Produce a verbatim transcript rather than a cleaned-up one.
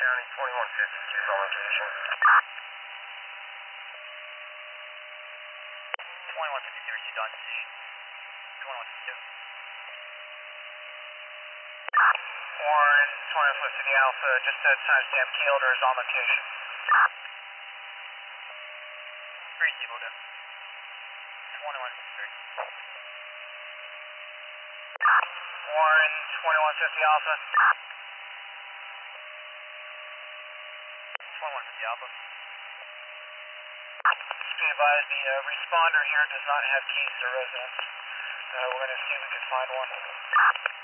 County, twenty-one fifty-two on location. twenty-one fifty-two received on position. twenty-one fifty-two. Warren, twenty-one fifty Alpha, just a timestamp key holder is on location. Receive, will do. twenty-one fifty-three. Warren, twenty-one fifty Alpha. twenty-one fifty Alpha. Just be advised, the uh, responder here does not have keys to residence. Uh, we're going to see if we can find one.